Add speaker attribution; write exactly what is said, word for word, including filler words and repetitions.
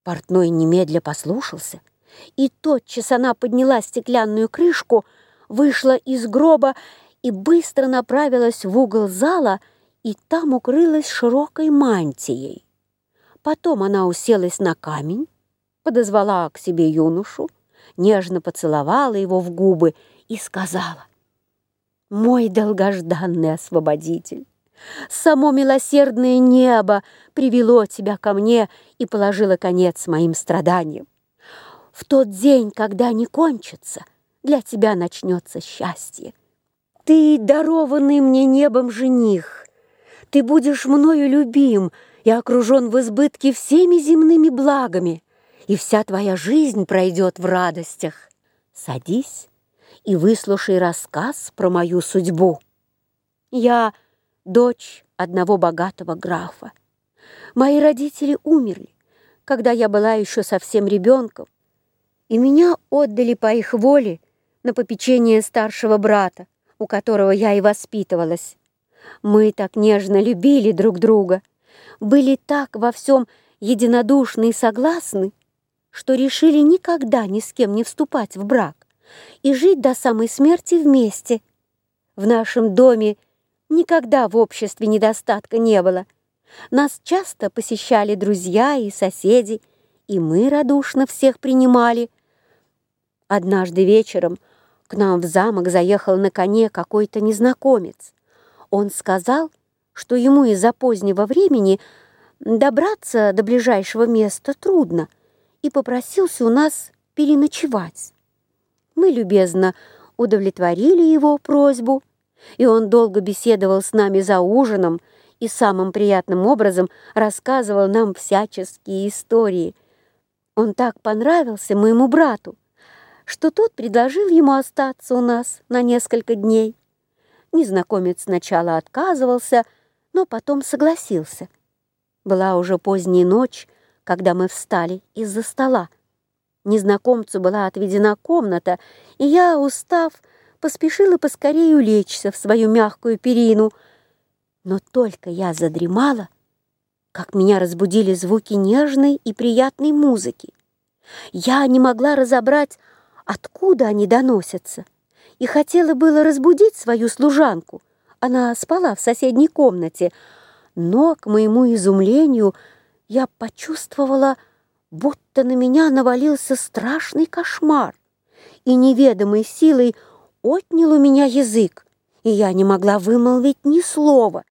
Speaker 1: Портной немедля послушался, и тотчас она подняла стеклянную крышку, вышла из гроба и быстро направилась в угол зала, и там укрылась широкой мантией. Потом она уселась на камень, подозвала к себе юношу, нежно поцеловала его в губы и сказала: «Мой долгожданный освободитель, само милосердное небо привело тебя ко мне и положило конец моим страданиям. В тот день, когда они кончатся, для тебя начнется счастье. Ты дарованный мне небом жених, ты будешь мною любим и окружен в избытке всеми земными благами, и вся твоя жизнь пройдет в радостях. Садись и выслушай рассказ про мою судьбу. Я дочь одного богатого графа. Мои родители умерли, когда я была еще совсем ребенком, и меня отдали по их воле на попечение старшего брата, у которого я и воспитывалась. Мы так нежно любили друг друга, были так во всем единодушны и согласны, что решили никогда ни с кем не вступать в брак и жить до самой смерти вместе. В нашем доме никогда в обществе недостатка не было. Нас часто посещали друзья и соседи, и мы радушно всех принимали. Однажды вечером к нам в замок заехал на коне какой-то незнакомец. Он сказал, что ему из-за позднего времени добраться до ближайшего места трудно, и попросился у нас переночевать. Мы любезно удовлетворили его просьбу, и он долго беседовал с нами за ужином и самым приятным образом рассказывал нам всяческие истории. Он так понравился моему брату, что тот предложил ему остаться у нас на несколько дней. Незнакомец сначала отказывался, но потом согласился. Была уже поздняя ночь, когда мы встали из-за стола. Незнакомцу была отведена комната, и я, устав, поспешила поскорее улечься в свою мягкую перину. Но только я задремала, как меня разбудили звуки нежной и приятной музыки. Я не могла разобрать, откуда они доносятся, и хотела было разбудить свою служанку. Она спала в соседней комнате, но, к моему изумлению, я почувствовала, будто на меня навалился страшный кошмар, и неведомой силой отнял у меня язык, и я не могла вымолвить ни слова.